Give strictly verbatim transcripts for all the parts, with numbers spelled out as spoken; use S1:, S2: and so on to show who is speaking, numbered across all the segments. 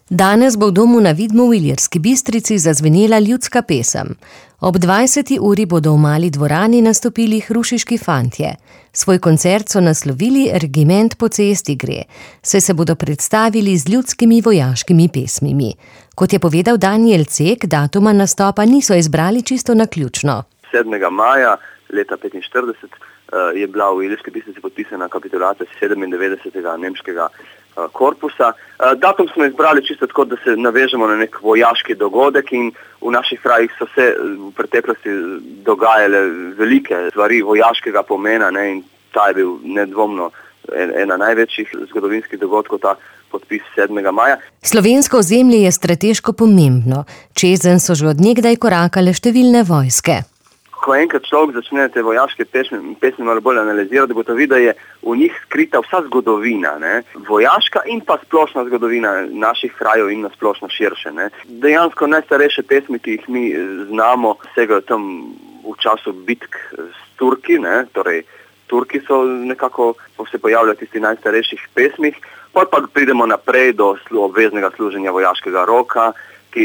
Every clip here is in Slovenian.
S1: Danes bo v domu na Vidmu v Ilirski Bistrici zazvenela ljudska pesem. Ob dvajseti uri bodo v mali dvorani nastopili Hrušiški fantje. Svoj koncert so naslovili Regiment po cesti gre, saj se bodo predstavili z ljudskimi vojaškimi pesmimi. Kot je povedal Danijel Cek, datuma nastopa niso izbrali čisto naključno.
S2: sedmega maja leta petinštirideset je bila v Ilirski Bistrici podpisana kapitulacija sedemindevetdesetega nemškega korpusa. Datum smo izbrali čisto tako, da se navežemo na nek vojaški dogodek in v naših krajih so se v preteklosti dogajale velike stvari vojaškega pomena, ne, in ta je bil nedvomno ena največjih zgodovinskih dogodkov, ta podpis sedmega maja.
S1: Slovensko ozemlje je strateško pomembno. Čezenj so že od nekdaj korakale številne vojske.
S2: Ko enkrat človek začne te vojaške pesmi, pesmi malo bolj analizirati, gotovi, da je v njih skrita vsa zgodovina, ne? Vojaška in pa splošna zgodovina naših krajev in nasplošno širše. Ne? Dejansko najstarejše pesmi, ki jih mi znamo, segajo tam v času bitk s Turki, ne? Torej Turki so nekako se pojavljali v tistih najstarejših pesmih, potem pa pridemo naprej do obveznega služenja vojaškega roka, ki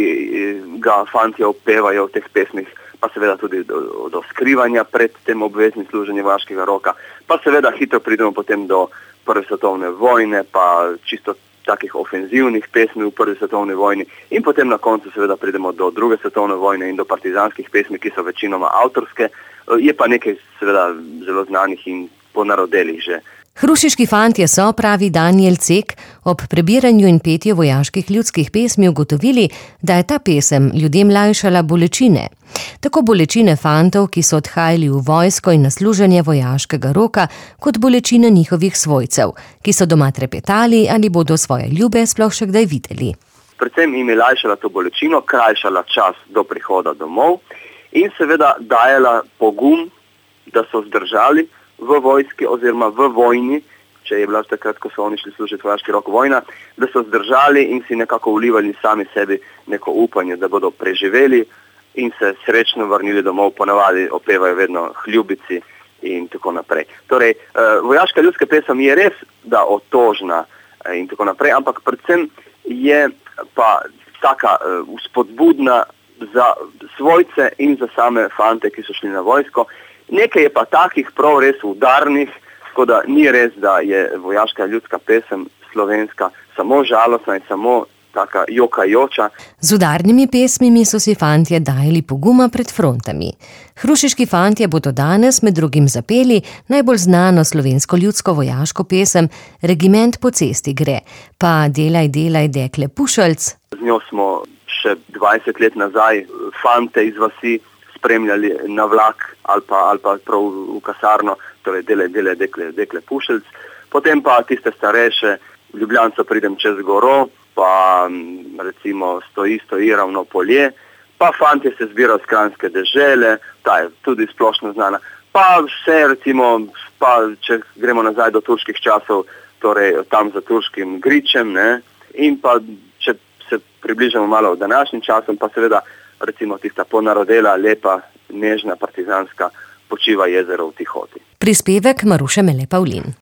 S2: ga fantje opevajo v teh pesmih, pa seveda tudi do, do skrivanja pred tem obveznim služenjem vojaškega roka, pa seveda hitro pridemo potem do prve svetovne vojne, pa čisto takih ofenzivnih pesmi v prvi svetovni vojni in potem na koncu seveda pridemo do druge svetovne vojne in do partizanskih pesmi, ki so večinoma avtorske, je pa nekaj seveda zelo znanih in ponarodelih že.
S1: Hrušiški fantje so, pravi Danijel Cek, ob prebiranju in petju vojaških ljudskih pesmi ugotovili, da je ta pesem ljudem lajšala bolečine. Tako bolečine fantov, ki so odhajali v vojsko in na služenje vojaškega roka, kot bolečine njihovih svojcev, ki so doma trepetali ali bodo svoje ljube sploh še kdaj videli.
S2: Predvsem jim je lajšala to bolečino, krajšala čas do prihoda domov in seveda dajala pogum, da so zdržali v vojski oziroma v vojni, če je bila takrat, ko so oni šli služiti vojaški rok vojna, da so zdržali in si nekako vlivali sami sebi neko upanje, da bodo preživeli in se srečno vrnili domov, ponavadi opevajo vedno Ljubici in tako naprej. Torej, vojaška ljudska pesem je res, da otožna in tako naprej, ampak predvsem je pa taka spodbudna za svojce in za same fante, ki so šli na vojsko. Nekaj je pa takih prav res udarnih, tako da ni res, da je vojaška ljudska pesem slovenska samo žalostna in samo taka jokajoča.
S1: Z udarnimi pesmimi so si fantje dajali poguma pred frontami. Hrušiški fantje bodo danes med drugim zapeli najbolj znano slovensko ljudsko vojaško pesem Regiment po cesti gre, pa Delaj, delaj, dekle Pušelc.
S2: Z njo smo še dvajset let nazaj fante iz vasi spremljali na vlak ali pa, ali pa prav v kasarno, torej Delaj, delaj, dekle, dekle Pušelc. Potem pa tiste starejše, v Ljubljanco pridem čez goro, pa recimo stoji, stoji ravno polje, pa fantje se zbirajo z Kranjske dežele, ta je tudi splošno znana, pa vse recimo, pa če gremo nazaj do turških časov, torej tam za turškim gričem, ne, in pa če se približamo malo v današnjim časom, pa seveda recimo tista ponarodela, lepa, nežna, partizanska Počiva jezero v tihoti.
S1: Prispevek Maruše Mele Pavlin.